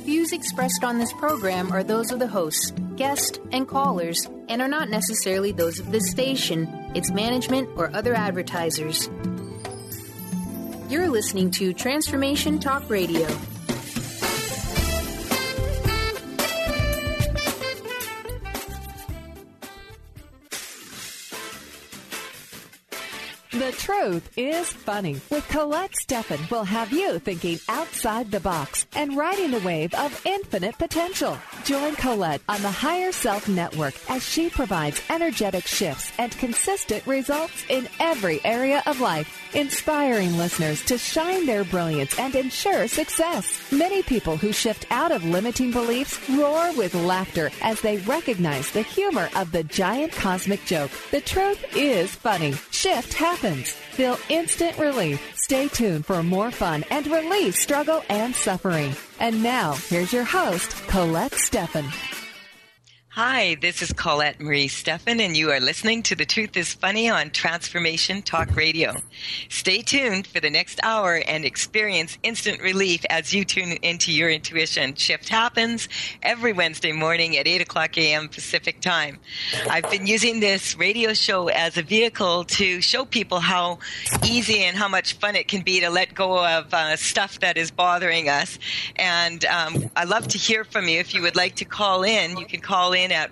Views expressed on this program are those of the hosts, guests, and callers, and are not necessarily those of this station, its management, or other advertisers. You're listening to Transformation Talk Radio. The Truth is Funny with Colette Steffen will have you thinking outside the box and riding the wave of infinite potential. Join Colette on the Higher Self Network as she provides energetic shifts and consistent results in every area of life, inspiring listeners to shine their brilliance and ensure success. Many people who shift out of limiting beliefs roar with laughter as they recognize the humor of the giant cosmic joke. The truth is funny. Shift happens. Feel instant relief. Stay tuned for more fun and release struggle and suffering. And now, here's your host, Colette Steffen. Hi, this is Colette Marie Steffen, and you are listening to The Truth is Funny on Transformation Talk Radio. Stay tuned for the next hour and experience instant relief as you tune into your intuition. Shift happens every Wednesday morning at 8 o'clock a.m. Pacific Time. I've been using this radio show as a vehicle to show people how easy and how much fun it can be to let go of stuff that is bothering us. And I'd love to hear from you. If you would like to call in, you can call in at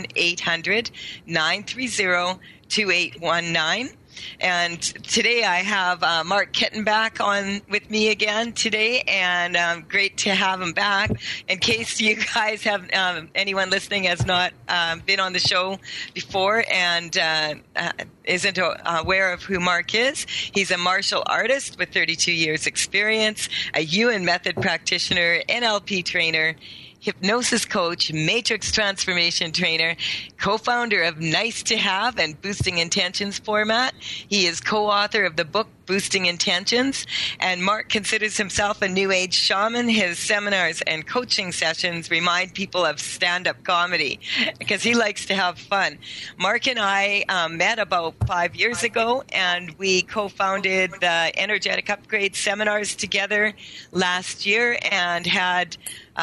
1-800-930-2819. And today I have Mark Kettenbach on with me again today, and great to have him back. In case you guys have anyone listening has not been on the show before and isn't aware of who Mark is, he's a martial artist with 32 years experience, a Yuen method practitioner, NLP trainer, hypnosis coach, matrix transformation trainer, co-founder of Nice to Have and Boosting Intentions format. He is co-author of the book Boosting Intentions, and Mark considers himself a new age shaman. His seminars and coaching sessions remind people of stand-up comedy because he likes to have fun. Mark and I met about 5 years ago, and we co-founded the Energetic Upgrade seminars together last year and had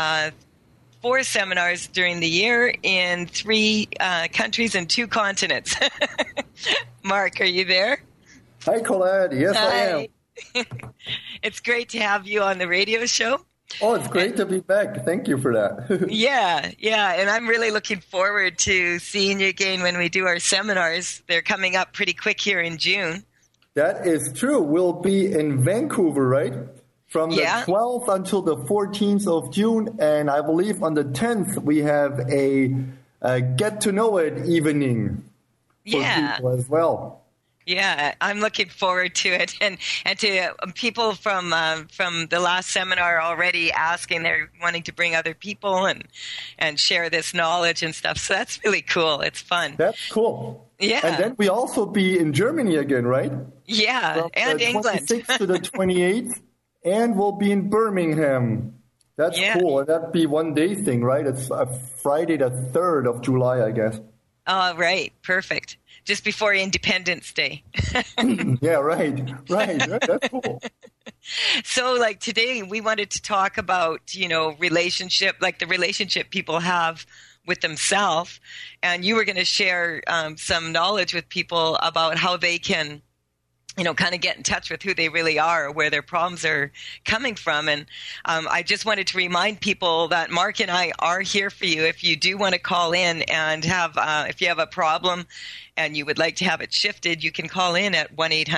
4 seminars during the year in 3 countries and 2 continents. Mark, are you there? Hi, Colette. Yes, Hi. I am. It's great to have you on the radio show. Oh, it's great to be back. Thank you for that. Yeah. And I'm really looking forward to seeing you again when we do our seminars. They're coming up pretty quick here in June. That is true. We'll be in Vancouver, right? From the 12th until the 14th of June, and I believe on the 10th we have a get-to-know-it evening for people as well. Yeah, I'm looking forward to it, and to people from the last seminar already asking, they're wanting to bring other people and share this knowledge and stuff. So that's really cool. It's fun. That's cool. Yeah. And then we also be in Germany again, right? Yeah, from and the England. 26th to the 28th. And we'll be in Birmingham. That's cool. And that'd be one day thing, right? It's Friday the 3rd of July, I guess. Oh, right. Perfect. Just before Independence Day. Yeah, right. That's cool. So, like, today we wanted to talk about, relationship, like the relationship people have with themselves. And you were going to share some knowledge with people about how they can kind of get in touch with who they really are, where their problems are coming from. And I just wanted to remind people that Mark and I are here for you. If you do want to call in and have, if you have a problem and you would like to have it shifted, you can call in at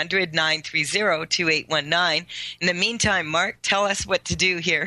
1-800-930-2819. In the meantime, Mark, tell us what to do here.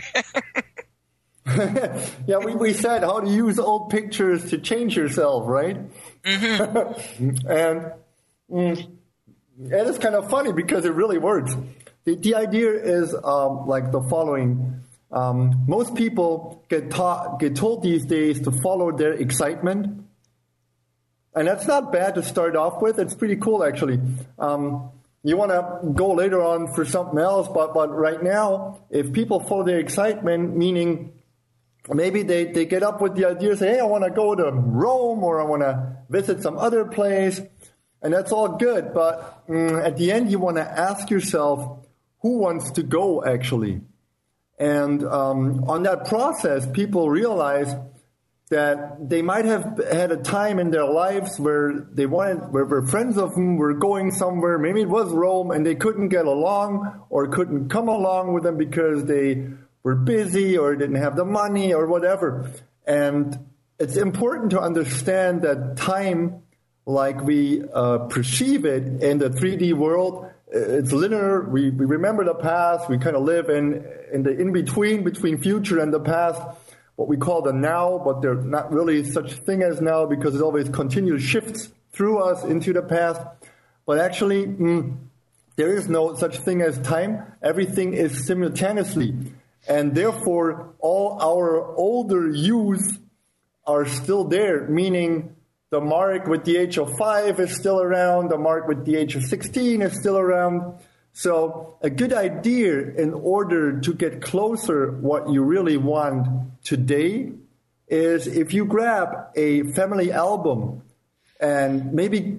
Yeah, we said how to use old pictures to change yourself, right? Mm-hmm. And it's kind of funny because it really works. The idea is like the following. Most people get told these days to follow their excitement. And that's not bad to start off with. It's pretty cool, actually. You want to go later on for something else, but right now, if people follow their excitement, meaning maybe they get up with the idea, say, hey, I want to go to Rome, or I want to visit some other place. And that's all good, but at the end, you want to ask yourself, who wants to go, actually? And on that process, people realize that they might have had a time in their lives where where friends of them were going somewhere, maybe it was Rome, and they couldn't get along or couldn't come along with them because they were busy or didn't have the money or whatever. And it's important to understand that time, like we perceive it in the 3D world, it's linear. We remember the past. We kind of live in the between future and the past, what we call the now, but there's not really such thing as now because it always continuous shifts through us into the past. But actually, there is no such thing as time. Everything is simultaneously. And therefore, all our older yous are still there, meaning the Mark with the age of 5 is still around, the Mark with the age of 16 is still around. So a good idea in order to get closer what you really want today is if you grab a family album and maybe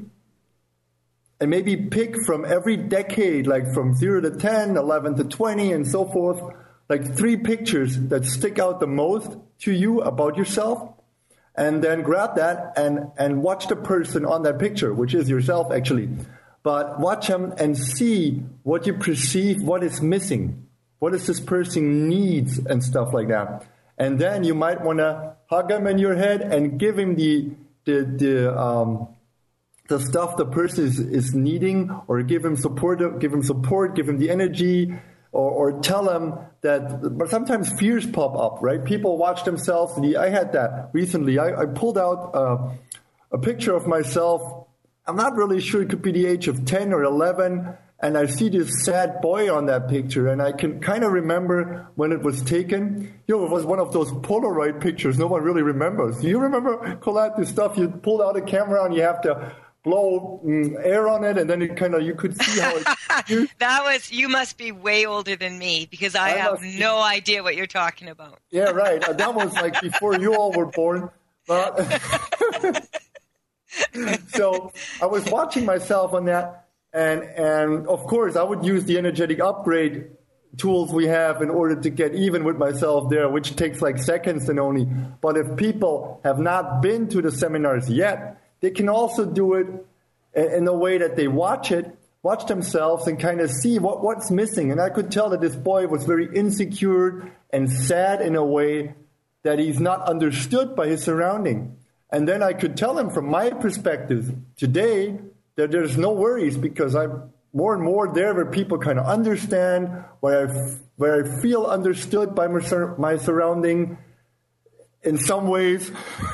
pick from every decade, like from 0 to 10, 11 to 20 and so forth, like 3 pictures that stick out the most to you about yourself. And then grab that and watch the person on that picture, which is yourself actually. But watch them and see what you perceive, what is missing. What does this person needs and stuff like that. And then you might want to hug him in your head and give him the stuff the person is needing, or give him support, give him the energy, or tell them that. But sometimes fears pop up, right? People watch themselves. I had that recently. I pulled out a picture of myself. I'm not really sure, it could be the age of 10 or 11, and I see this sad boy on that picture, and I can kind of remember when it was taken. It was one of those Polaroid pictures no one really remembers. Do you remember, Colette, the stuff you pulled out a camera and you have to blow air on it, and then you could see how it... You must be way older than me, because I have no idea what you're talking about. Yeah, right. That was like before you all were born. So I was watching myself on that, and of course I would use the energetic upgrade tools we have in order to get even with myself there, which takes like seconds and only. But if people have not been to the seminars yet, they can also do it in the way that they watch themselves and kind of see what's missing. And I could tell that this boy was very insecure and sad in a way that he's not understood by his surrounding. And then I could tell him from my perspective today that there's no worries, because I'm more and more there where people kind of understand, where I feel understood by my surrounding in some ways.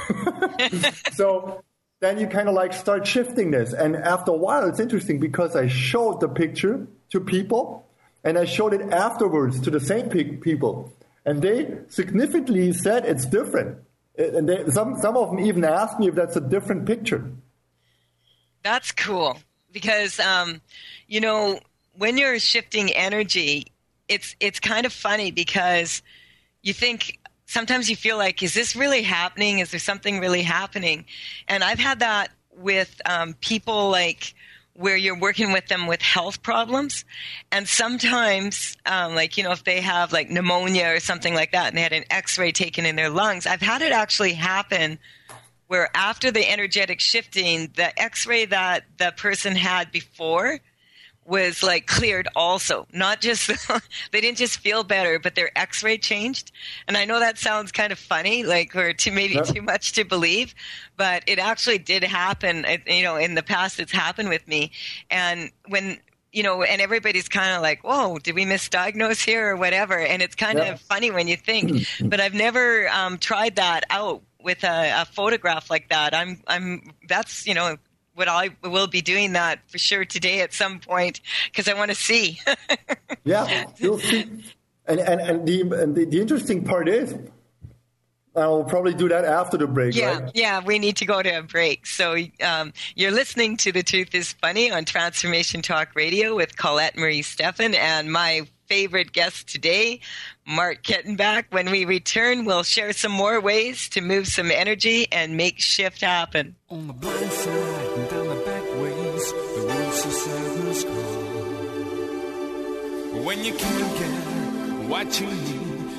So then you kind of like start shifting this. And after a while, it's interesting because I showed the picture to people and I showed it afterwards to the same people. And they significantly said it's different. And some of them even asked me if that's a different picture. That's cool. Because, when you're shifting energy, it's kind of funny because you think, sometimes you feel like, is this really happening? Is there something really happening? And I've had that with people like where you're working with them with health problems. And sometimes, if they have like pneumonia or something like that and they had an x-ray taken in their lungs, I've had it actually happen where after the energetic shifting, the x-ray that the person had before was like cleared also. Not just, they didn't just feel better, but their x-ray changed. And I know that sounds kind of funny, or maybe too much to believe, but it actually did happen. In the past it's happened with me. And when, and everybody's kind of like, whoa, did we misdiagnose here or whatever? And it's kind of funny when you think, but I've never tried that out with a photograph like that. That's, what I will be doing that for sure today at some point because I want to see. Yeah, you'll see. And the interesting part is, I'll probably do that after the break, right? Yeah, we need to go to a break. So you're listening to The Truth is Funny on Transformation Talk Radio with Colette Marie Steffen and my favorite guest today, Mark Kettenbach. When we return, we'll share some more ways to move some energy and make shift happen. On the blind side and down the back ways, the road so sadness calls. When you can't get what you need,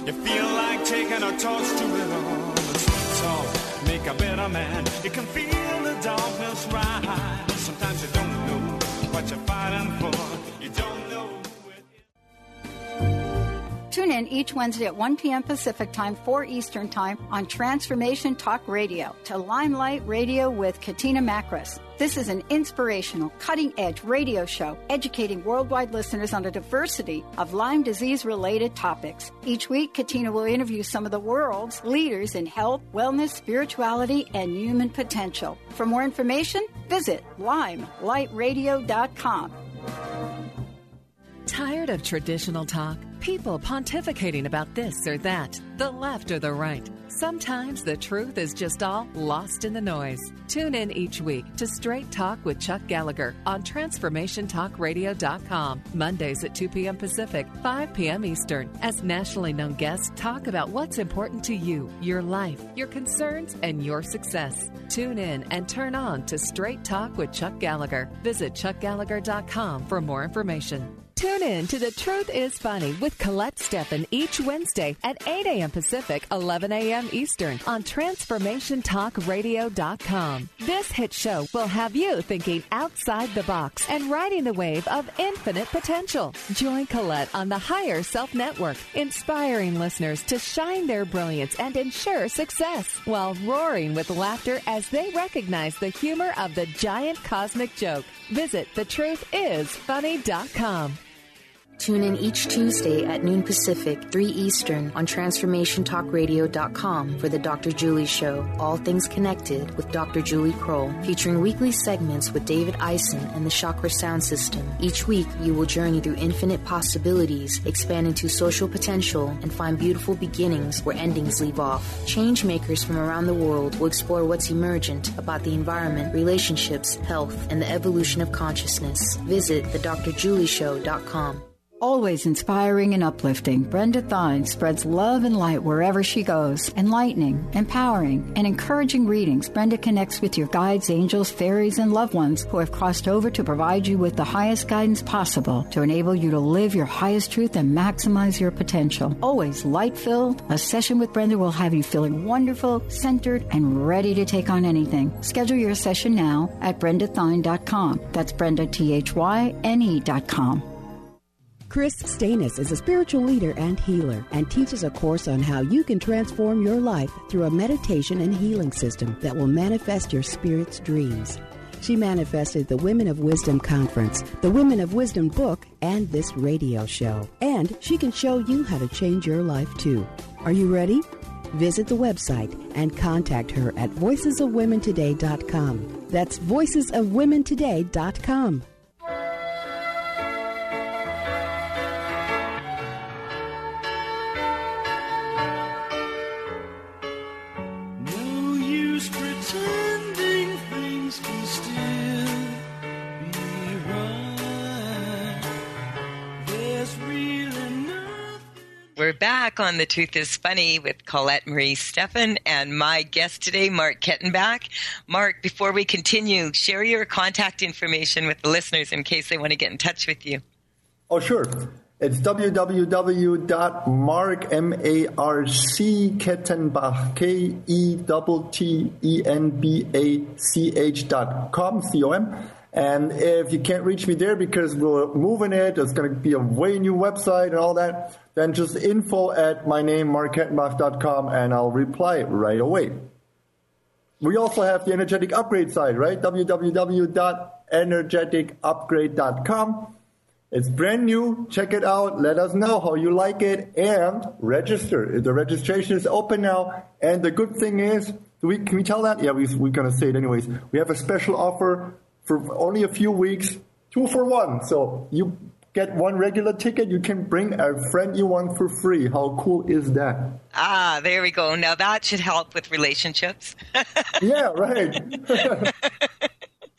You feel like taking a torch to it all. But sweet salt make a better man. You can feel the darkness rise. Sometimes you don't know what you're fighting for. You don't know who it is. Tune in each Wednesday at 1 p.m. Pacific Time, 4 Eastern Time on Transformation Talk Radio to Limelight Radio with Katina Makris. This is an inspirational, cutting-edge radio show educating worldwide listeners on a diversity of Lyme disease-related topics. Each week, Katina will interview some of the world's leaders in health, wellness, spirituality, and human potential. For more information, visit limelightradio.com. Tired of traditional talk? People pontificating about this or that, the left or the right. Sometimes the truth is just all lost in the noise. Tune in each week to Straight Talk with Chuck Gallagher on TransformationTalkRadio.com, Mondays at 2 p.m. Pacific, 5 p.m. Eastern, as nationally known guests talk about what's important to you, your life, your concerns, and your success. Tune in and turn on to Straight Talk with Chuck Gallagher. Visit ChuckGallagher.com for more information. Tune in to The Truth is Funny with Colette Steffen each Wednesday at 8 a.m. Pacific, 11 a.m. Eastern on TransformationTalkRadio.com. This hit show will have you thinking outside the box and riding the wave of infinite potential. Join Colette on the Higher Self Network, inspiring listeners to shine their brilliance and ensure success while roaring with laughter as they recognize the humor of the giant cosmic joke. Visit TheTruthIsFunny.com. Tune in each Tuesday at noon Pacific, 3 Eastern on TransformationTalkRadio.com for the Dr. Julie Show, All Things Connected with Dr. Julie Kroll, featuring weekly segments with David Eisen and the Chakra Sound System. Each week, you will journey through infinite possibilities, expand into social potential, and find beautiful beginnings where endings leave off. Change makers from around the world will explore what's emergent about the environment, relationships, health, and the evolution of consciousness. Visit thedrjulieshow.com. Always inspiring and uplifting, Brenda Thine spreads love and light wherever she goes. Enlightening, empowering, and encouraging readings, Brenda connects with your guides, angels, fairies, and loved ones who have crossed over to provide you with the highest guidance possible to enable you to live your highest truth and maximize your potential. Always light-filled, a session with Brenda will have you feeling wonderful, centered, and ready to take on anything. Schedule your session now at BrendaThine.com. That's Brenda, THYNE.com. Chris Stanis is a spiritual leader and healer and teaches a course on how you can transform your life through a meditation and healing system that will manifest your spirit's dreams. She manifested the Women of Wisdom Conference, the Women of Wisdom book, and this radio show. And she can show you how to change your life too. Are you ready? Visit the website and contact her at voicesofwomentoday.com. That's voicesofwomentoday.com. We're back on The Truth is Funny with Colette Marie Steffen and my guest today, Mark Kettenbach. Mark, before we continue, share your contact information with the listeners in case they want to get in touch with you. Oh, sure. It's www.markkettenbach, KETTENBACH.com, C-O-M. And if you can't reach me there because we're moving it, it's going to be a way new website and all that, then just info@markkettenbach.com and I'll reply right away. We also have the Energetic Upgrade site, right? www.energeticupgrade.com. It's brand new. Check it out. Let us know how you like it and register. The registration is open now. And the good thing is, can we tell that? Yeah, we're going to say it anyways. We have a special offer for only a few weeks, 2 for 1. So you get one regular ticket, you can bring a friend you want for free. How cool is that? Ah, there we go. Now that should help with relationships. Yeah, right.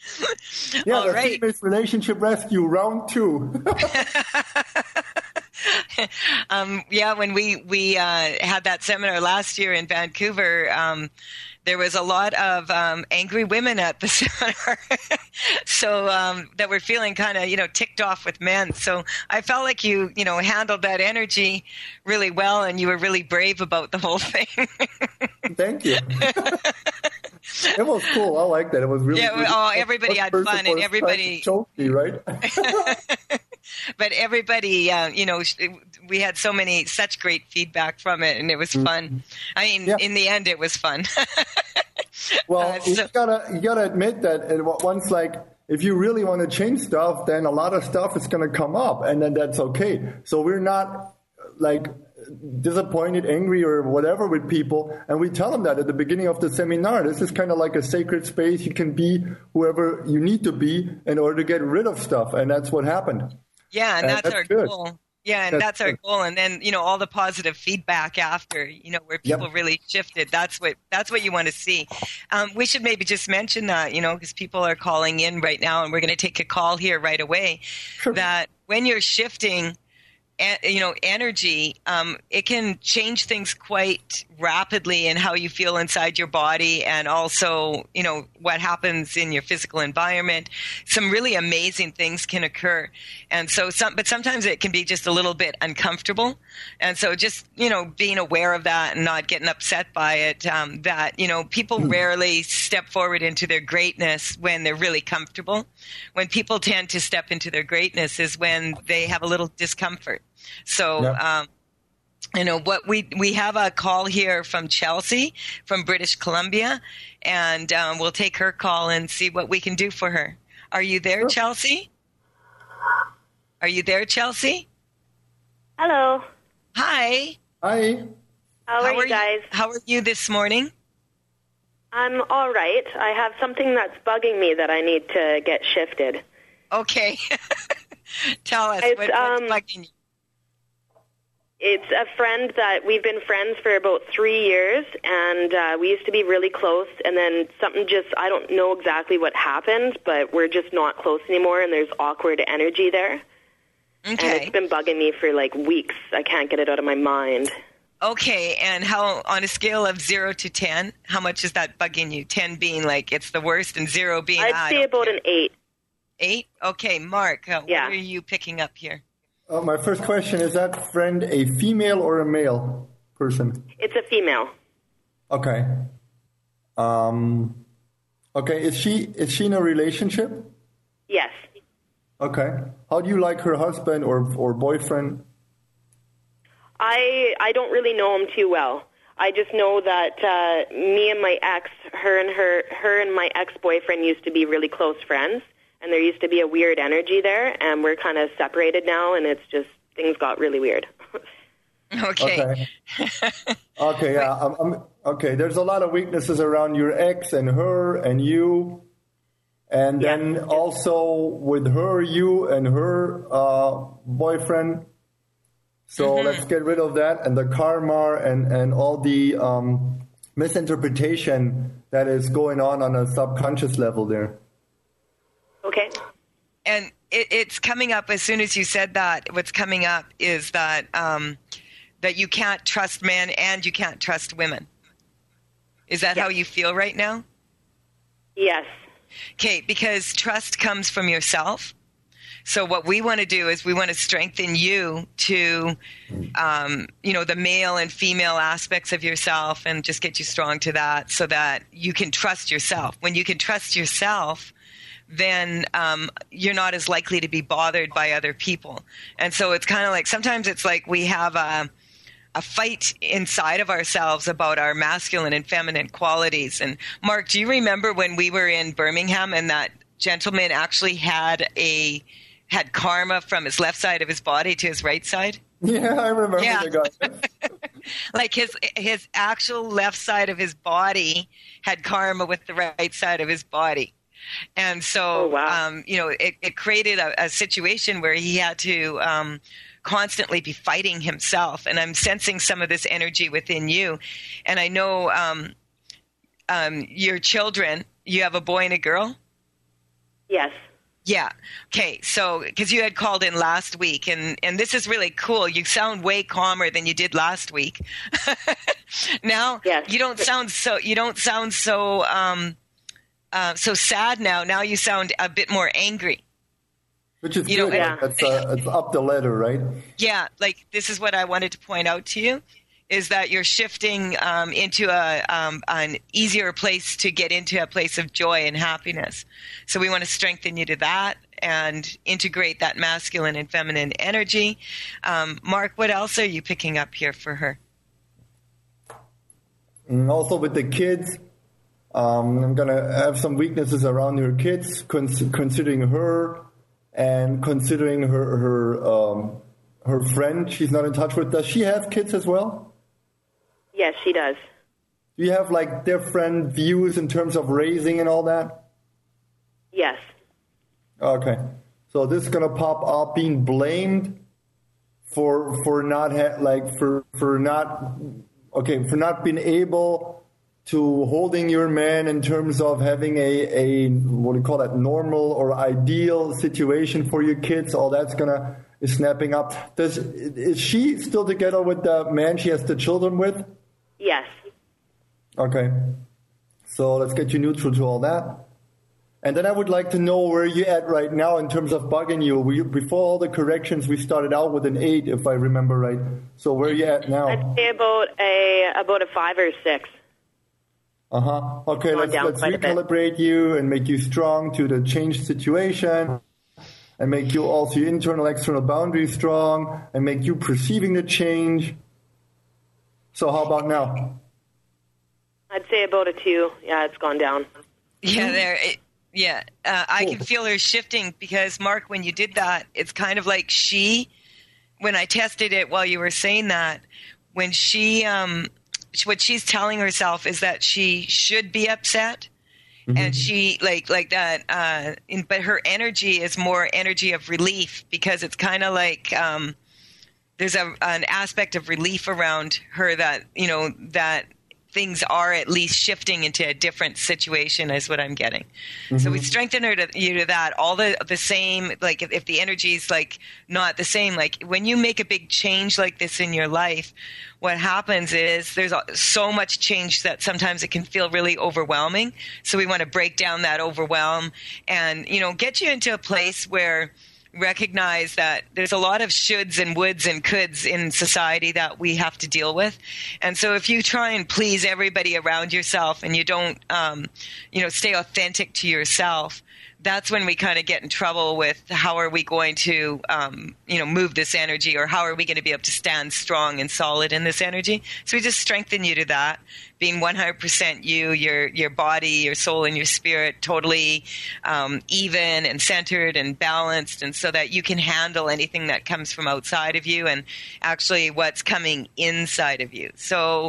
Yeah, all right. Teammates Relationship Rescue, round 2. When we had that seminar last year in Vancouver, there was a lot of angry women at the seminar, so that were feeling kind of, ticked off with men. So I felt like you handled that energy really well, and you were really brave about the whole thing. Thank you. It was cool. I like that. It was really. Yeah. Everybody had fun, and everybody choked me, right? But everybody, we had such great feedback from it, and it was fun. I mean, in the end, it was fun. Well, you gotta admit that once, if you really want to change stuff, then a lot of stuff is going to come up, and then that's okay. So we're not disappointed, angry, or whatever with people, and we tell them that at the beginning of the seminar. This is kind of like a sacred space. You can be whoever you need to be in order to get rid of stuff, and that's what happened. Yeah, and that's our goal. Yeah, and that's our goal. And then, all the positive feedback after, where people really shifted. That's what you want to see. We should maybe just mention that, because people are calling in right now, and we're going to take a call here right away, that when you're shifting, energy, it can change things quite rapidly in how you feel inside your body, and also, what happens in your physical environment. Some really amazing things can occur. And so but sometimes it can be just a little bit uncomfortable. And so just, being aware of that and not getting upset by it, that, people rarely step forward into their greatness when they're really comfortable. When people tend to step into their greatness is when they have a little discomfort. So, what we have a call here from Chelsea from British Columbia, and we'll take her call and see what we can do for her. Are you there, Chelsea? Are you there, Chelsea? Hello. Hi. How are you guys? How are you this morning? I'm all right. I have something that's bugging me that I need to get shifted. Okay. Tell us, what's bugging you? It's a friend that we've been friends for about 3 years, and we used to be really close, and then something I don't know exactly what happened, but we're just not close anymore, and there's awkward energy there. Okay. And it's been bugging me for weeks. I can't get it out of my mind. Okay, and how, on a scale of 0 to 10, how much is that bugging you? 10 being it's the worst, and 0 being I'd say about an 8. 8? Okay, Mark, what are you picking up here? My first question, is that friend a female or a male person? It's a female. Okay. Okay, is she in a relationship? Yes. Okay. How do you like her husband or boyfriend? I don't really know him too well. I just know that me and my ex, her and my ex-boyfriend used to be really close friends. And there used to be a weird energy there, and we're kind of separated now, and it's just, things got really weird. Okay. Okay, yeah. Okay, there's a lot of weaknesses around your ex and her and you. And then also with her, you and her boyfriend. So let's get rid of that, and the karma and all the misinterpretation that is going on a subconscious level there. Okay. And it's coming up as soon as you said that. What's coming up is that that you can't trust men and you can't trust women. Is that how you feel right now? Yes. Okay, because trust comes from yourself. So what we want to do is we want to strengthen you to, the male and female aspects of yourself, and just get you strong to that so that you can trust yourself. When you can trust yourself, then you're not as likely to be bothered by other people. And so it's kind of sometimes it's we have a fight inside of ourselves about our masculine and feminine qualities. And Mark, do you remember when we were in Birmingham and that gentleman actually had karma from his left side of his body to his right side? Yeah, I remember the guy. his actual left side of his body had karma with the right side of his body. And so, it created a situation where he had to constantly be fighting himself. And I'm sensing some of this energy within you. And I know your children, you have a boy and a girl? Yes. Yeah. Okay. So, because you had called in last week, and this is really cool. You sound way calmer than you did last week. Now, yes. you don't sound so so sad now. Now you sound a bit more angry. Which is good. Yeah. It's up the ladder, right? Yeah. Like, this is what I wanted to point out to you, is that you're shifting into an easier place to get into a place of joy and happiness. So we want to strengthen you to that and integrate that masculine and feminine energy. Mark, what else are you picking up here for her? And also with the kids, I'm going to have some weaknesses around her kids, considering her and considering her friend she's not in touch with. Does she have kids as well? Yes, she does. Do you have like different views in terms of raising and all that? Yes. Okay. So this is going to pop up being blamed for not being able to holding your man in terms of having a what do you call that, normal or ideal situation for your kids. All that's is snapping up. Is she still together with the man she has the children with? Yes. Okay. So let's get you neutral to all that. And then I would like to know where you're at right now in terms of bugging you. Before all the corrections, we started out with an 8, if I remember right. So where are you at now? I'd say about a 5 or 6. Okay, let's recalibrate you and make you strong to the changed situation, and make you also your internal, external boundaries strong, and make you perceiving the change. So how about now? I'd say about a 2. Yeah, it's gone down. Yeah, I can feel her shifting, because Mark, when you did that, it's kind of like when I tested it while you were saying that, when what she's telling herself is that she should be upset, and she like that. But her energy is more energy of relief, because it's kind of like there's an aspect of relief around her that that things are at least shifting into a different situation, is what I'm getting. So we strengthen you to that. All the same, like if the energy's like not the same, like when you make a big change like this in your life, what happens is there's so much change that sometimes it can feel really overwhelming. So we want to break down that overwhelm and, get you into a place where recognize that there's a lot of shoulds and woulds and coulds in society that we have to deal with. And so if you try and please everybody around yourself and you don't, stay authentic to yourself, that's when we kind of get in trouble with how are we going to, move this energy, or how are we going to be able to stand strong and solid in this energy. So we just strengthen you to that, being 100% you, your body, your soul, and your spirit totally even and centered and balanced, and so that you can handle anything that comes from outside of you and actually what's coming inside of you. So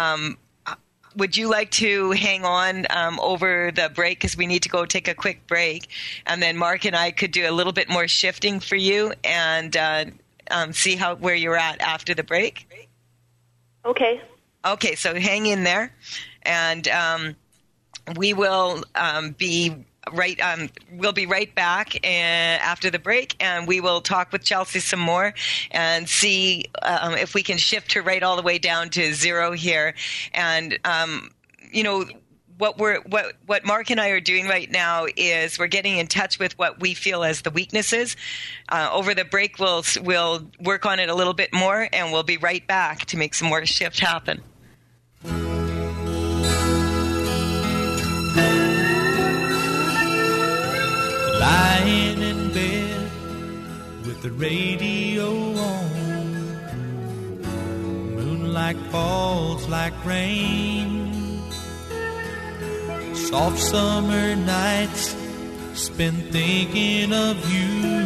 would you like to hang on over the break, because we need to go take a quick break, and then Mark and I could do a little bit more shifting for you and see where you're at after the break? Okay. Okay, so hang in there, and we will be right. We'll be right back after the break, and we will talk with Chelsea some more and see if we can shift her right all the way down to 0 here. And what Mark and I are doing right now is we're getting in touch with what we feel as the weaknesses. Over the break, we'll work on it a little bit more, and we'll be right back to make some more shift happen. Lying in bed with the radio on, moonlight falls like rain, soft summer nights spent thinking of you.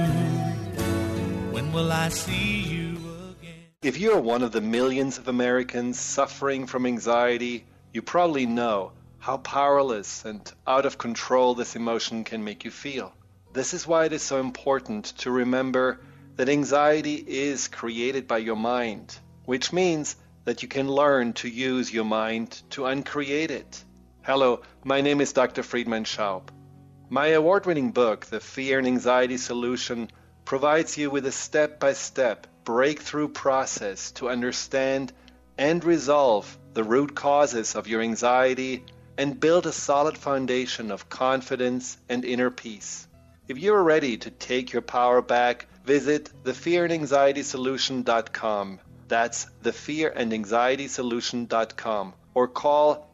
When will I see you again? If you're one of the millions of Americans suffering from anxiety, you probably know how powerless and out of control this emotion can make you feel. This is why it is so important to remember that anxiety is created by your mind, which means that you can learn to use your mind to uncreate it. Hello, my name is Dr. Friedemann Schaub. My award-winning book, The Fear and Anxiety Solution, provides you with a step-by-step breakthrough process to understand and resolve the root causes of your anxiety and build a solid foundation of confidence and inner peace. If you're ready to take your power back, visit thefearandanxietysolution.com. That's thefearandanxietysolution.com, or call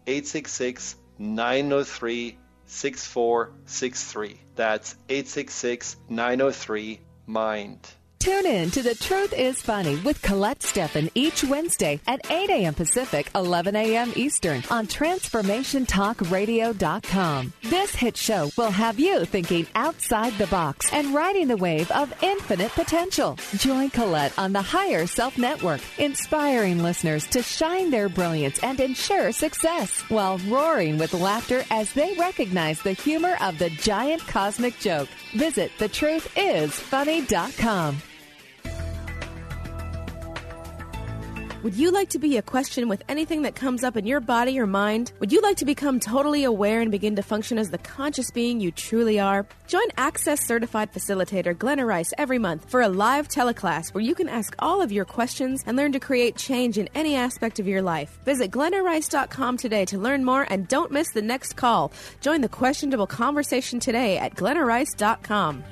866-903-6463. That's 866-903-MIND. Tune in to The Truth is Funny with Colette Steffen each Wednesday at 8 a.m. Pacific, 11 a.m. Eastern on TransformationTalkRadio.com. This hit show will have you thinking outside the box and riding the wave of infinite potential. Join Colette on the Higher Self Network, inspiring listeners to shine their brilliance and ensure success while roaring with laughter as they recognize the humor of the giant cosmic joke. Visit thetruthisfunny.com. Would you like to be a question with anything that comes up in your body or mind? Would you like to become totally aware and begin to function as the conscious being you truly are? Join Access Certified Facilitator Glenna Rice every month for a live teleclass where you can ask all of your questions and learn to create change in any aspect of your life. Visit glennarice.com today to learn more and don't miss the next call. Join the questionable conversation today at glennarice.com.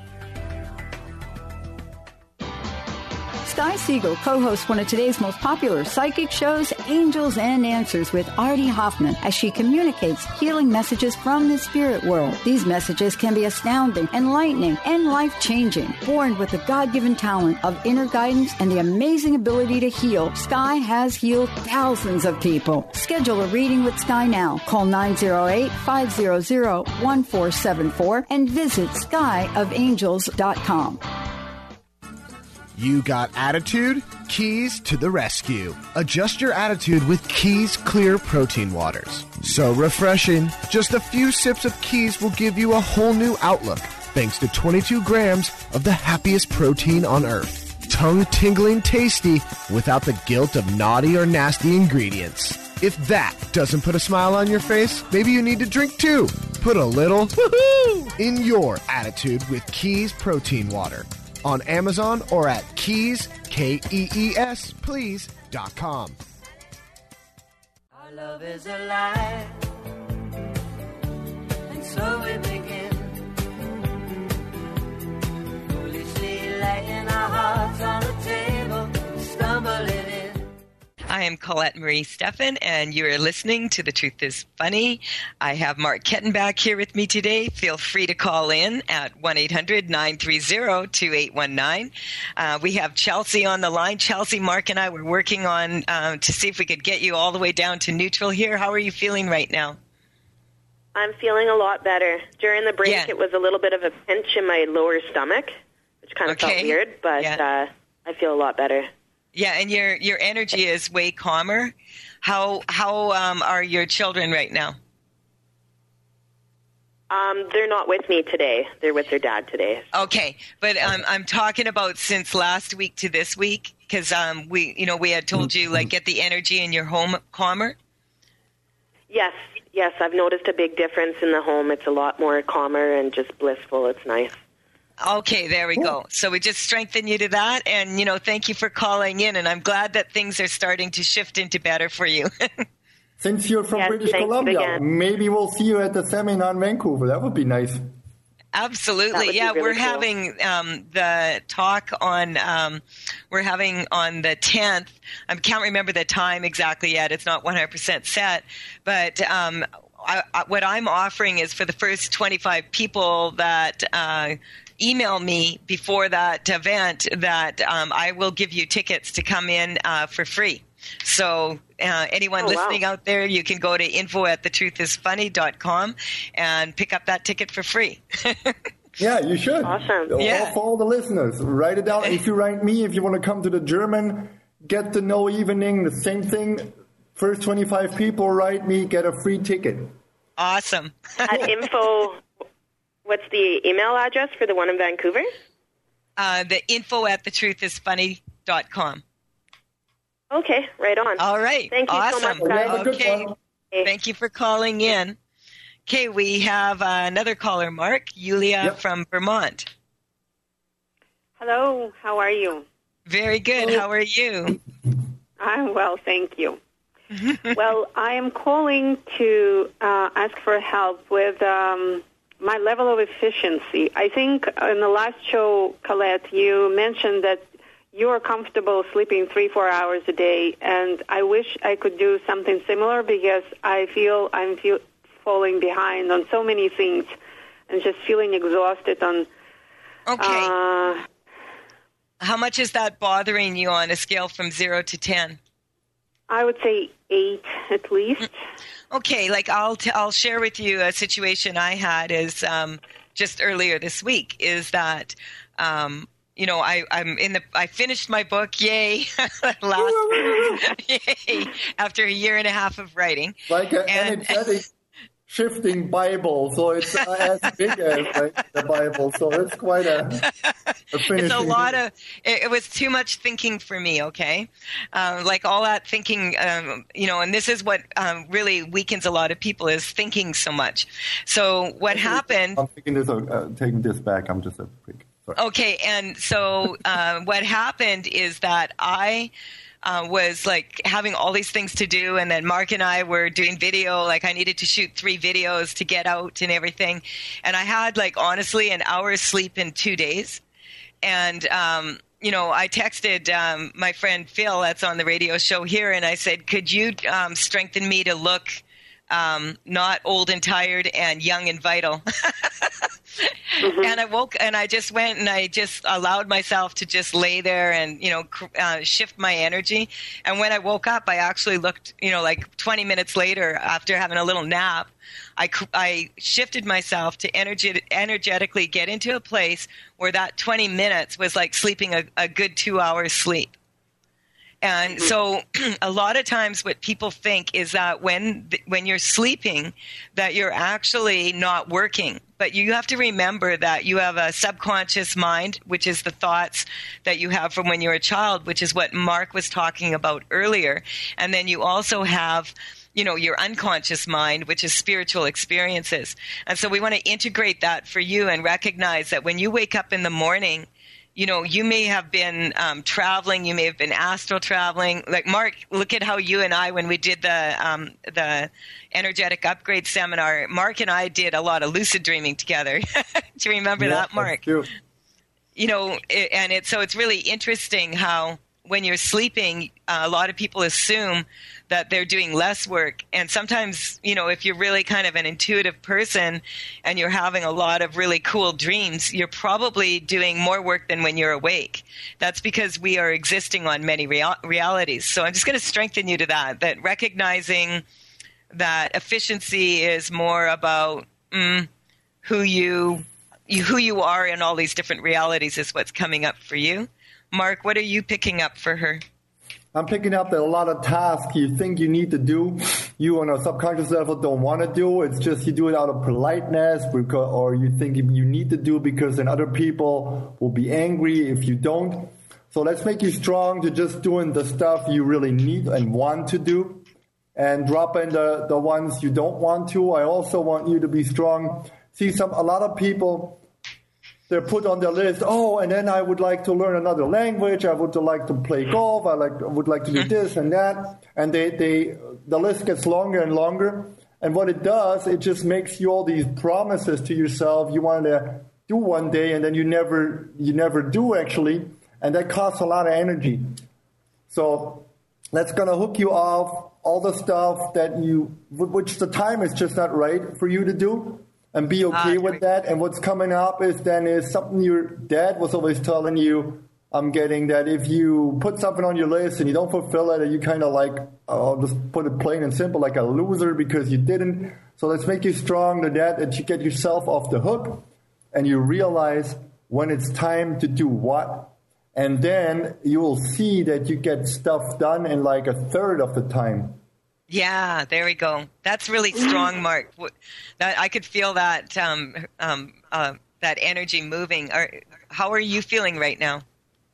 Sky Siegel co-hosts one of today's most popular psychic shows, Angels and Answers, with Artie Hoffman, as she communicates healing messages from the spirit world. These messages can be astounding, enlightening, and life-changing. Born with the God-given talent of inner guidance and the amazing ability to heal, Sky has healed thousands of people. Schedule a reading with Sky now. Call 908-500-1474 and visit skyofangels.com. You got attitude? Keys to the rescue. Adjust your attitude with Keys Clear Protein Waters. So refreshing. Just a few sips of Keys will give you a whole new outlook, thanks to 22 grams of the happiest protein on earth. Tongue-tingling tasty without the guilt of naughty or nasty ingredients. If that doesn't put a smile on your face, maybe you need to drink too. Put a little woohoo in your attitude with Keys Protein Water. On Amazon or at Keys, Kees, please.com. Our love is alive, and so we begin. Foolishly laying our hearts on the table, stumbling in. I am Colette Marie Steffen, and you are listening to The Truth is Funny. I have Mark Kettenbach here with me today. Feel free to call in at 1-800-930-2819. We have Chelsea on the line. Chelsea, Mark and I were working on to see if we could get you all the way down to neutral here. How are you feeling right now? I'm feeling a lot better. During the break, It was a little bit of a pinch in my lower stomach, which kind of felt weird, but I feel a lot better. Yeah, and your energy is way calmer. How are your children right now? They're not with me today. They're with their dad today. Okay, but I'm talking about since last week to this week, because we had told you get the energy in your home calmer. Yes, I've noticed a big difference in the home. It's a lot more calmer and just blissful. It's nice. Okay, there we go. So we just strengthen you to that, and thank you for calling in, and I'm glad that things are starting to shift into better for you. Since you're from British Columbia, maybe we'll see you at the seminar in Vancouver. That would be nice. Absolutely, yeah. Really we're cool. Having the talk on. We're having on the 10th. I can't remember the time exactly yet. It's not 100% set, but. What I'm offering is for the first 25 people that email me before that event that I will give you tickets to come in for free. So anyone listening out there, you can go to info@thetruthisfunny.com and pick up that ticket for free. Yeah, you should. Awesome. For all the listeners, write it down. If you write me, if you want to come to the German Get to Know evening, the same thing. First 25 people write me, get a free ticket. Awesome. At info, what's the email address for the one in Vancouver? The info@thetruthisfunny.com. Okay, right on. All right. Thank you so much, guys. Okay. Thank you for calling in. Okay, we have another caller, Mark. Yulia from Vermont. Hello, how are you? Very good. How are you? I'm well, thank you. Well, I am calling to ask for help with my level of efficiency. I think in the last show, Colette, you mentioned that you are comfortable sleeping 3-4 hours a day, and I wish I could do something similar because I feel I'm falling behind on so many things and just feeling exhausted on... Okay. How much is that bothering you on a scale from 0 to 10? I would say 8 at least. Okay, like I'll share with you a situation I had is just earlier this week is that I finished my book, yay, yay, after a year and a half of writing. Like an energetic shifting Bible, so it's as big as the Bible, so it's quite a finishing. It's a lot of, it was too much thinking for me, okay? Like all that thinking, and this is what really weakens a lot of people is thinking so much. So what happened... I'm taking this back, I'm just a freak. Sorry. Okay, and so what happened is that I was like having all these things to do, and then Mark and I were doing video, like I needed to shoot 3 videos to get out and everything. And I had like honestly an hour's sleep in 2 days. And, I texted my friend Phil that's on the radio show here, and I said, could you strengthen me to look not old and tired and young and vital? And I woke and I just went and I just allowed myself to just lay there and, shift my energy. And when I woke up, I actually looked, like 20 minutes later after having a little nap, I shifted myself to energetically get into a place where that 20 minutes was like sleeping a good 2 hours sleep. And so a lot of times what people think is that when you're sleeping, that you're actually not working. But you have to remember that you have a subconscious mind, which is the thoughts that you have from when you're a child, which is what Mark was talking about earlier. And then you also have your unconscious mind, which is spiritual experiences. And so we want to integrate that for you and recognize that when you wake up in the morning, you may have been traveling, you may have been astral traveling. Like Mark, look at how you and I, when we did the energetic upgrade seminar, Mark and I did a lot of lucid dreaming together. Do you remember that, Mark? So it's really interesting how when you're sleeping, a lot of people assume that they're doing less work. And sometimes, if you're really kind of an intuitive person and you're having a lot of really cool dreams, you're probably doing more work than when you're awake. That's because we are existing on many realities. So I'm just going to strengthen you to that recognizing that efficiency is more about who you are in all these different realities is what's coming up for you. Mark, what are you picking up for her? I'm picking up that a lot of tasks you think you need to do, you on a subconscious level don't want to do. It's just you do it out of politeness or you think you need to do because then other people will be angry if you don't. So let's make you strong to just doing the stuff you really need and want to do and drop in the ones you don't want to. I also want you to be strong. See, a lot of people... they're put on their list, and then I would like to learn another language, I would like to play golf, I would like to do this and that. And the list gets longer and longer. And what it does, it just makes you all these promises to yourself you want to do one day, and then you never do actually. And that costs a lot of energy. So that's going to hook you off all the stuff which the time is just not right for you to do. And be okay with that. And what's coming up is something your dad was always telling you. I'm getting that if you put something on your list and you don't fulfill it, you kind of like, I'll just put it plain and simple, like a loser because you didn't. So let's make you strong to that you get yourself off the hook and you realize when it's time to do what. And then you will see that you get stuff done in like a third of the time. Yeah, there we go. That's really strong, Mark. I could feel that that energy moving. How are you feeling right now?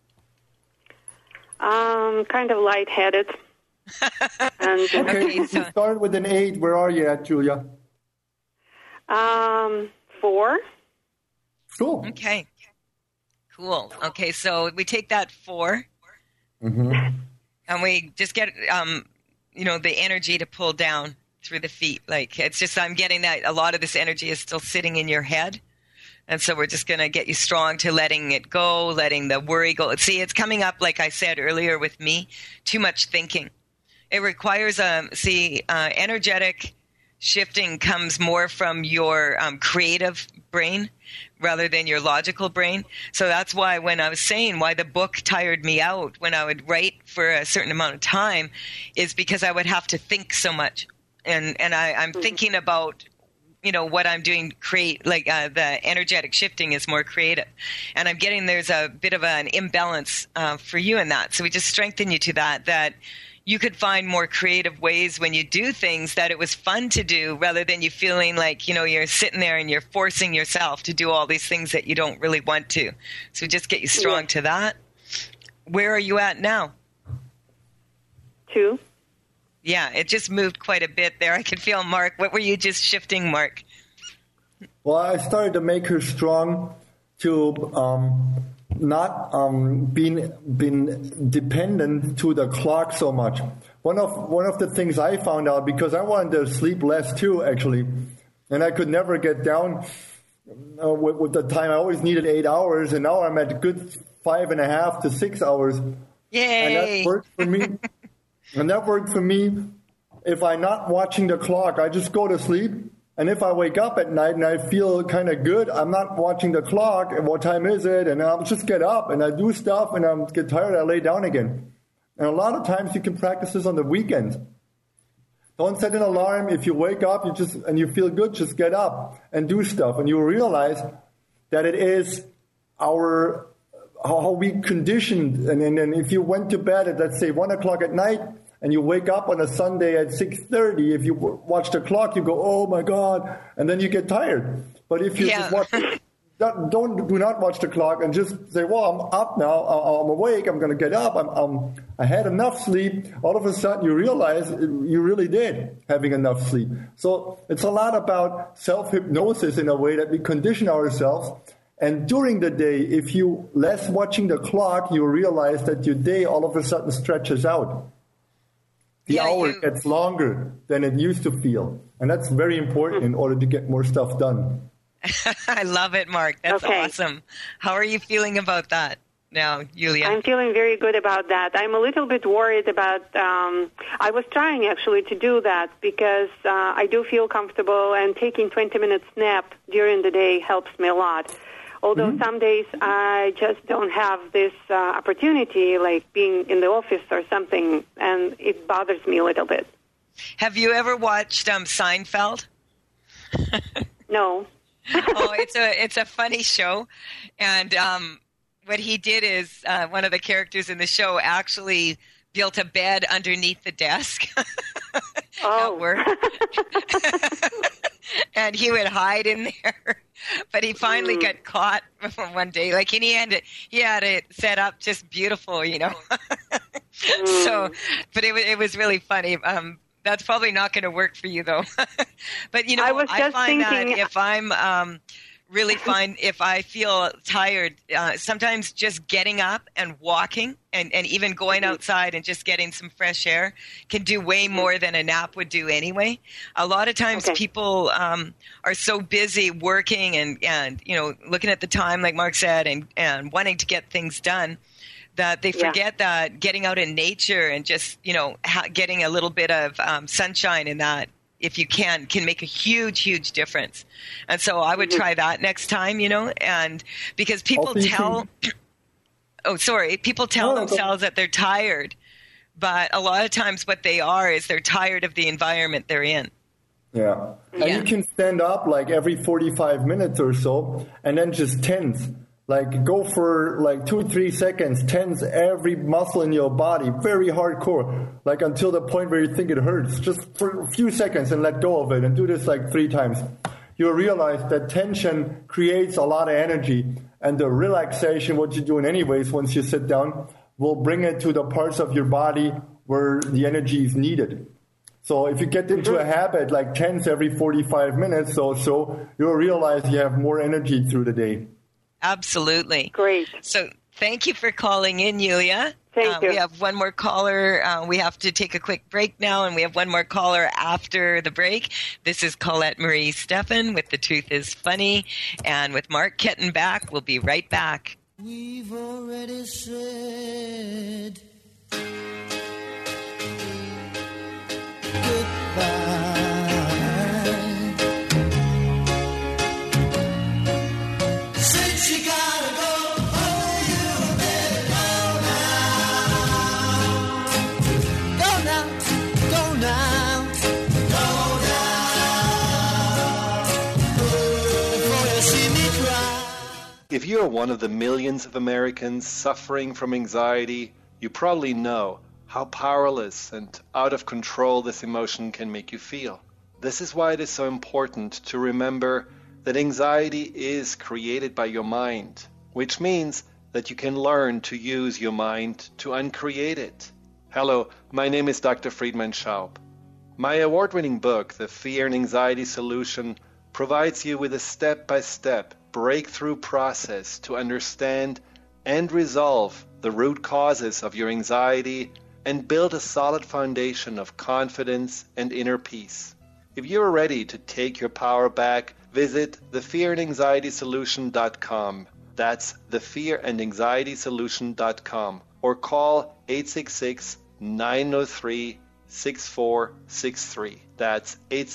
Kind of lightheaded. Okay, so you started with an 8. Where are you at, Julia? 4. Cool. Okay. Cool. Okay, so we take that 4, and we just get, the energy to pull down through the feet. Like, it's just, I'm getting that a lot of this energy is still sitting in your head. And so we're just going to get you strong to letting it go, letting the worry go. See, it's coming up, like I said earlier with me, too much thinking. It requires, energetic shifting comes more from your creative brain rather than your logical brain. So that's why when I was saying why the book tired me out when I would write for a certain amount of time is because I would have to think so much. And I'm thinking about, what I'm doing, the energetic shifting is more creative. And I'm getting there's a bit of an imbalance for you in that. So we just strengthen you to that you could find more creative ways when you do things that it was fun to do rather than you feeling like, you're sitting there and you're forcing yourself to do all these things that you don't really want to. So just get you strong to that. Where are you at now? 2. Yeah, it just moved quite a bit there. I could feel, Mark. What were you just shifting, Mark? Well, I started to make her strong to not being dependent to the clock so much. One of the things I found out, because I wanted to sleep less too, actually, and I could never get down with the time. I always needed 8 hours, and now I'm at a good 5.5 to 6 hours. Yay! And that worked for me. And that worked for me. If I'm not watching the clock, I just go to sleep. And if I wake up at night and I feel kind of good, I'm not watching the clock and what time is it, and I'll just get up and I do stuff and I get tired, I lay down again. And a lot of times you can practice this on the weekends. Don't set an alarm. If you wake up and you feel good, just get up and do stuff. And you'll realize that it is how we conditioned. And then if you went to bed at, let's say, 1 o'clock at night, and you wake up on a Sunday at 6:30, if you watch the clock, you go, oh my God, and then you get tired. But if you just watch, do not watch the clock and just say, well, I'm up now, I'm awake, I'm going to get up, I had enough sleep. All of a sudden you realize you really did having enough sleep. So it's a lot about self-hypnosis in a way that we condition ourselves. And during the day, if you less watching the clock, you realize that your day all of a sudden stretches out. The hour gets longer than it used to feel. And that's very important in order to get more stuff done. I love it, Mark. That's awesome. How are you feeling about that now, Yulia? I'm feeling very good about that. I'm a little bit worried about, I was trying actually to do that because I do feel comfortable, and taking 20 minutes nap during the day helps me a lot. Although some days I just don't have this opportunity, like being in the office or something, and it bothers me a little bit. Have you ever watched Seinfeld? No. Oh, it's a funny show, and what he did is one of the characters in the show actually built a bed underneath the desk at work. And he would hide in there. But he finally got caught one day. Like, and he had it set up just beautiful, So, but it was really funny. That's probably not going to work for you, though. But, I find that if I'm if I feel tired, sometimes just getting up and walking and even going outside and just getting some fresh air can do way more than a nap would do anyway. A lot of times people are so busy working and looking at the time, like Mark said, and wanting to get things done, that they forget that getting out in nature and just, getting a little bit of sunshine in that, if you can make a huge, huge difference. And so I would try that next time, and because people tell themselves that they're tired, but a lot of times what they are is they're tired of the environment they're in. Yeah. And you can stand up like every 45 minutes or so and then just tense. Like go for like 2-3 seconds, tense every muscle in your body, very hardcore, like until the point where you think it hurts. Just for a few seconds and let go of it, and do this like 3 times. You'll realize that tension creates a lot of energy, and the relaxation, what you're doing anyways once you sit down, will bring it to the parts of your body where the energy is needed. So if you get into a habit like TENS every 45 minutes or so, you'll realize you have more energy through the day. Absolutely. Great. So thank you for calling in, Yulia. Thank you. We have one more caller. We have to take a quick break now, and we have one more caller after the break. This is Colette Marie Steffen with The Truth is Funny, and with Mark Kettenbach. We'll be right back. We've already said since you gotta go, oh, you better go now. Go now, go now, before you see me cry. If you're one of the millions of Americans suffering from anxiety, you probably know how powerless and out of control this emotion can make you feel. This is why it is so important to remember that anxiety is created by your mind, which means that you can learn to use your mind to uncreate it. Hello, my name is Dr. Friedman Schaub. My award-winning book, The Fear and Anxiety Solution, provides you with a step-by-step breakthrough process to understand and resolve the root causes of your anxiety and build a solid foundation of confidence and inner peace. If you're ready to take your power back, visit thefearandanxietysolution.com. That's thefearandanxietysolution.com, or call 866-903-6463. That's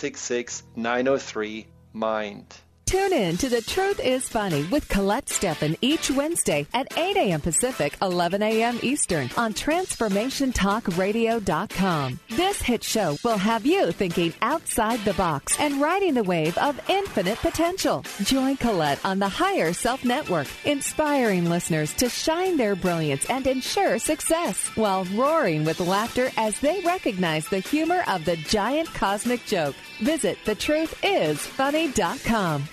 866-903-MIND. Tune in to The Truth is Funny with Colette Steffen each Wednesday at 8 a.m. Pacific, 11 a.m. Eastern on TransformationTalkRadio.com. This hit show will have you thinking outside the box and riding the wave of infinite potential. Join Colette on the Higher Self Network, inspiring listeners to shine their brilliance and ensure success while roaring with laughter as they recognize the humor of the giant cosmic joke. Visit thetruthisfunny.com.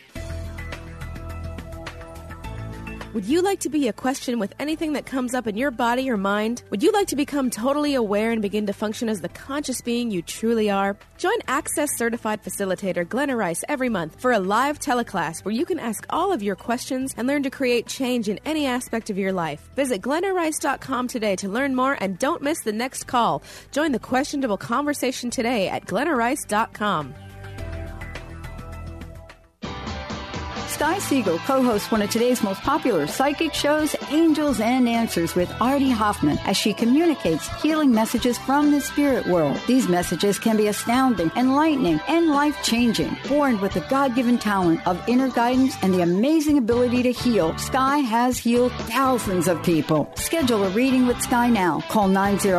Would you like to be a question with anything that comes up in your body or mind? Would you like to become totally aware and begin to function as the conscious being you truly are? Join Access Certified Facilitator Glenna Rice every month for a live teleclass where you can ask all of your questions and learn to create change in any aspect of your life. Visit glennarice.com today to learn more and don't miss the next call. Join the questionable conversation today at glennarice.com. Sky Siegel co-hosts one of today's most popular psychic shows, Angels and Answers, with Artie Hoffman, as she communicates healing messages from the spirit world. These messages can be astounding, enlightening, and life-changing. Born with the God-given talent of inner guidance and the amazing ability to heal, Sky has healed thousands of people. Schedule a reading with Sky now. Call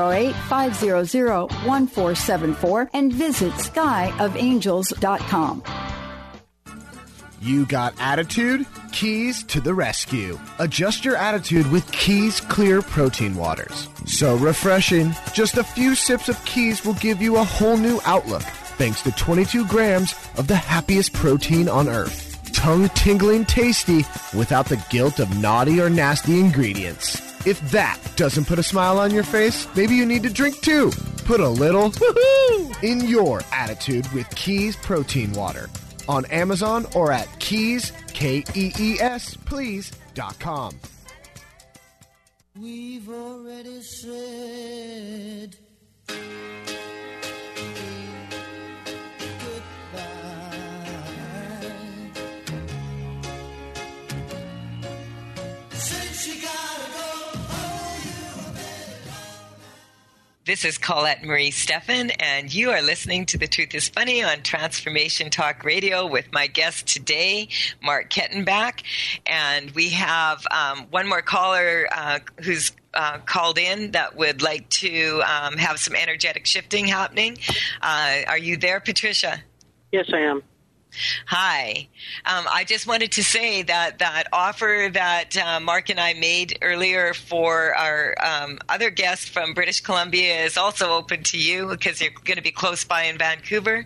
908-500-1474 and visit skyofangels.com. You got attitude? Keys to the rescue. Adjust your attitude with Keys Clear Protein Waters. So refreshing. Just a few sips of Keys will give you a whole new outlook, thanks to 22 grams of the happiest protein on earth. Tongue-tingling tasty without the guilt of naughty or nasty ingredients. If that doesn't put a smile on your face, maybe you need to drink too. Put a little woohoo in your attitude with Keys Protein Water. On Amazon or at Keys, Kees, please.com. We've already said goodbye. Since you gotta go, oh, you better go. This is Colette Marie Steffen, and you are listening to The Truth is Funny on Transformation Talk Radio with my guest today, Mark Kettenbach. And we have one more caller who's called in that would like to have some energetic shifting happening. Are you there, Patricia? Yes, I am. Hi. I just wanted to say that offer that Mark and I made earlier for our other guest from British Columbia is also open to you because you're going to be close by in Vancouver.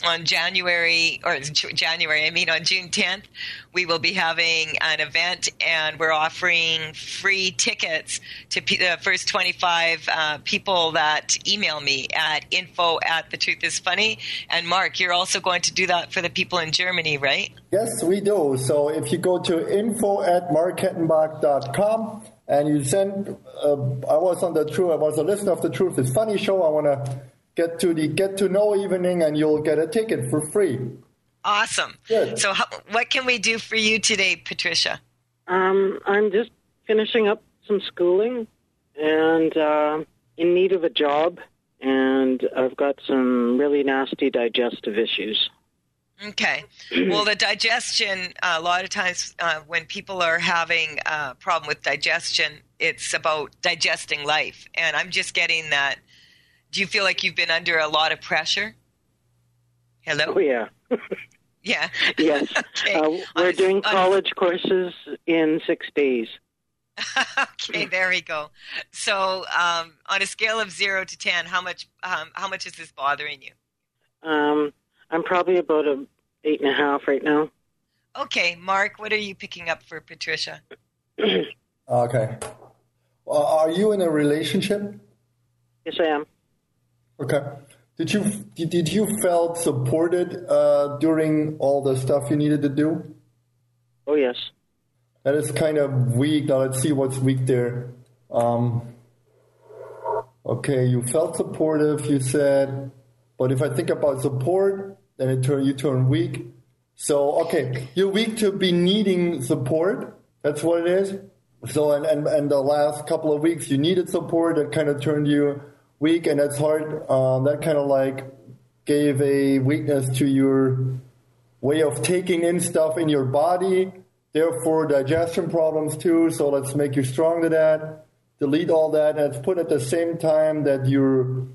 on January, on June 10th, we will be having an event, and we're offering free tickets to the first 25 people that email me at info@thetruthisfunny. And Mark, you're also going to do that for the people in Germany, right? Yes, we do. So if you go to info@markkettenbach.com and you send, I was a listener of the Truth is Funny show. I want to get to the Get to Know evening, and you'll get a ticket for free. Awesome. Good. So what can we do for you today, Patricia? I'm just finishing up some schooling and in need of a job, and I've got some really nasty digestive issues. Okay. Well, the digestion, a lot of times when people are having a problem with digestion, it's about digesting life. And I'm just getting that. Do you feel like you've been under a lot of pressure? Hello? Oh, yeah. Yeah. Yes. Okay. We're doing college courses in 6 days. Okay, there we go. So on a scale of 0 to 10, how much is this bothering you? I'm probably about a 8.5 right now. Okay, Mark, what are you picking up for Patricia? Okay. Are you in a relationship? Yes, I am. Okay. Did you felt supported during all the stuff you needed to do? Oh, yes. That is kind of weak. Now let's see what's weak there. Okay, you felt supportive, you said, but if I think about support, then you turn weak. So, okay, you're weak to be needing support. That's what it is. So, and the last couple of weeks you needed support. That kind of turned you weak, and that's hard. That kind of like gave a weakness to your way of taking in stuff in your body. Therefore, digestion problems too. So let's make you strong to that. Delete all that. And let's put at the same time that you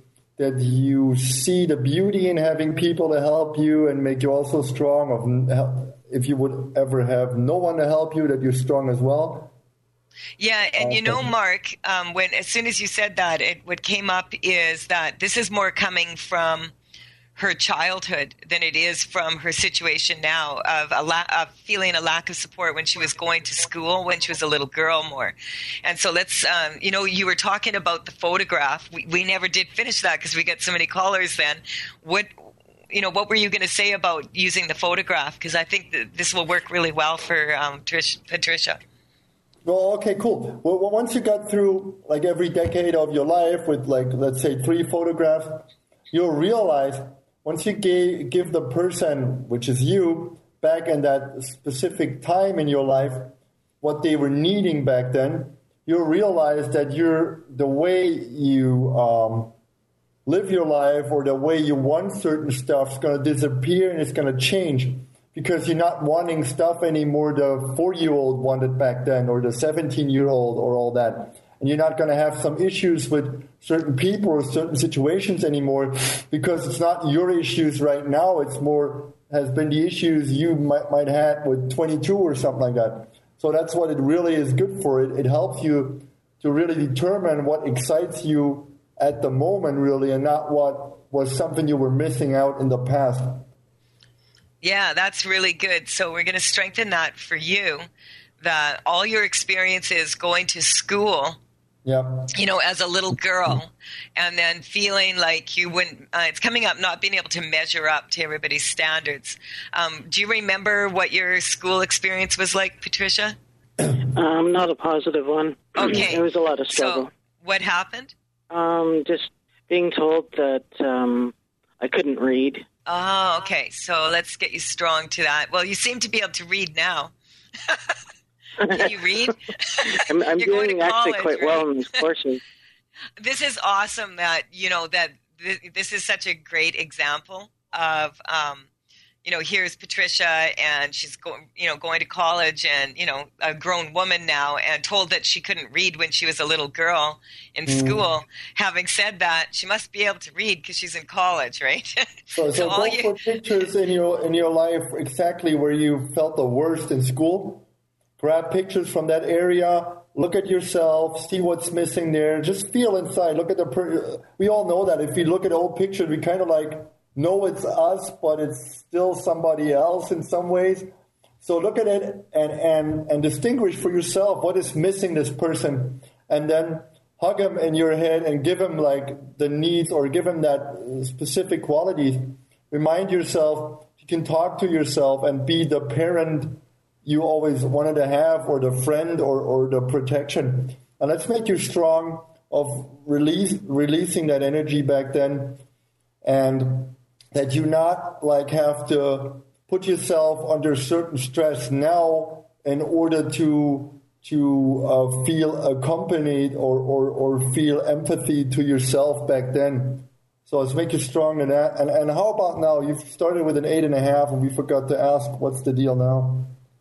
see the beauty in having people to help you and make you also strong. If you would ever have no one to help you, that you're strong as well. Yeah, and Mark, as soon as you said that, what came up is that this is more coming from her childhood than it is from her situation now of feeling a lack of support when she was going to school, when she was a little girl more. And so let's, you were talking about the photograph. We never did finish that because we got so many callers then. What were you going to say about using the photograph? Because I think that this will work really well for Patricia. Well, okay, cool. Well, once you got through like every decade of your life with like, let's say 3 photographs, you'll realize once you give the person, which is you, back in that specific time in your life, what they were needing back then, you'll realize that the way you live your life or the way you want certain stuff is going to disappear and it's going to change because you're not wanting stuff anymore the 4-year-old wanted back then or the 17-year-old or all that. And you're not going to have some issues with certain people or certain situations anymore because it's not your issues right now. It's more has been the issues you might have with 22 or something like that. So that's what it really is good for. It helps you to really determine what excites you at the moment, really, and not what was something you were missing out in the past. Yeah, that's really good. So we're going to strengthen that for you, that all your experiences going to school, as a little girl, and then feeling like you wouldn't, it's coming up not being able to measure up to everybody's standards. Do you remember what your school experience was like, Patricia? Not a positive one. Okay. There was a lot of struggle. So what happened? Just being told that I couldn't read. Oh, okay. So let's get you strong to that. Well, you seem to be able to read now. Can you read? I'm doing actually quite well in these courses. This is awesome that, that this is such a great example of, here's Patricia and she's going to college and, a grown woman now and told that she couldn't read when she was a little girl in school. Having said that, she must be able to read because she's in college, right? So go for pictures in your life exactly where you felt the worst in school. Grab pictures from that area, look at yourself, see what's missing there. Just feel inside. Look at we all know that if we look at old pictures, we kind of like know it's us, but it's still somebody else in some ways. So look at it and distinguish for yourself what is missing this person, and then hug him in your head and give him like the needs or give him that specific qualities. Remind yourself you can talk to yourself and be the parent you always wanted to have, or the friend, or the protection. And let's make you strong of releasing that energy back then, and that you not like have to put yourself under certain stress now in order to feel accompanied or feel empathy to yourself back then. So let's make you strong in that. And how about now? You've started with an 8.5, and we forgot to ask, what's the deal now?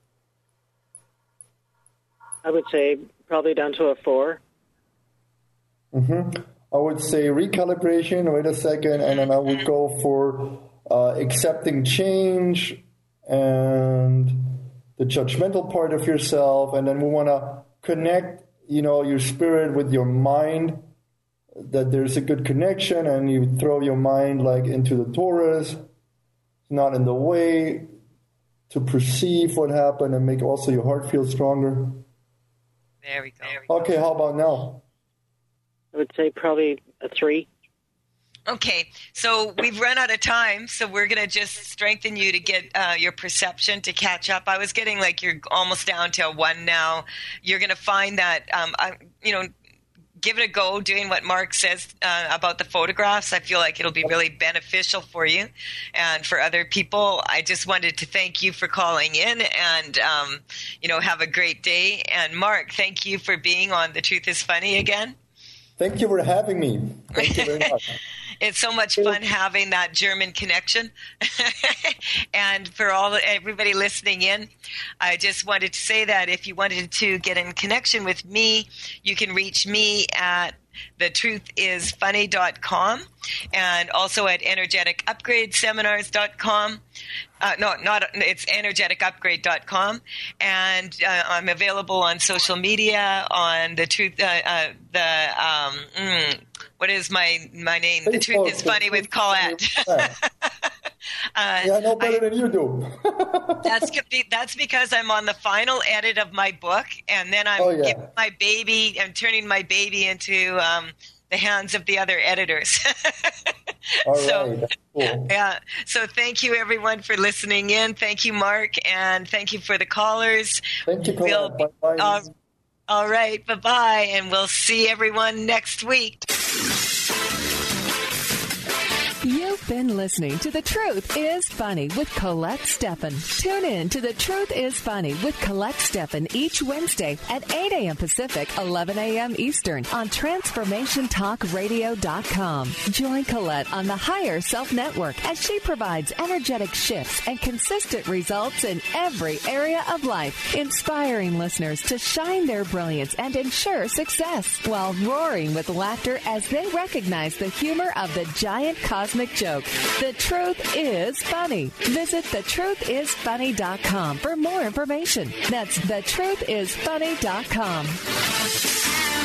I would say probably down to a 4. Mm-hmm. I would say recalibration. Wait a second, and then I would go for accepting change and the judgmental part of yourself, and then we want to connect, your spirit with your mind. That there's a good connection, and you throw your mind like into the Taurus, not in the way, to perceive what happened and make also your heart feel stronger. There we go. Okay, how about now? I would say probably a 3. Okay, so we've run out of time, so we're going to just strengthen you to get your perception to catch up. I was getting like you're almost down to a 1 now. You're going to find that, give it a go doing what Mark says about the photographs. I feel like it'll be really beneficial for you and for other people. I just wanted to thank you for calling in and, have a great day. And Mark, thank you for being on The Truth is Funny again. Thank you for having me. Thank you very much. It's so much fun having that German connection. And for everybody listening in, I just wanted to say that if you wanted to get in connection with me, you can reach me at thetruthisfunny.com and also at energeticupgradeseminars.com. It's energeticupgrade.com. And I'm available on social media, on the truth, what is my name? Facebook, The Truth is Funny with Colette. I know better than you do. That's because I'm on the final edit of my book, and then I'm giving my baby, I'm turning my baby into the hands of the other editors. All right, that's cool. Yeah. So thank you everyone for listening in. Thank you, Mark, and thank you for the callers. Thank you, Colette. Bye-bye. All right, bye-bye, and we'll see everyone next week. You've been listening to The Truth is Funny with Colette Steffen. Tune in to The Truth is Funny with Colette Steffen each Wednesday at 8 a.m. Pacific, 11 a.m. Eastern on TransformationTalkRadio.com. Join Colette on the Higher Self Network as she provides energetic shifts and consistent results in every area of life, inspiring listeners to shine their brilliance and ensure success while roaring with laughter as they recognize the humor of the giant cosmic joke. The Truth is Funny. Visit thetruthisfunny.com for more information. That's thetruthisfunny.com.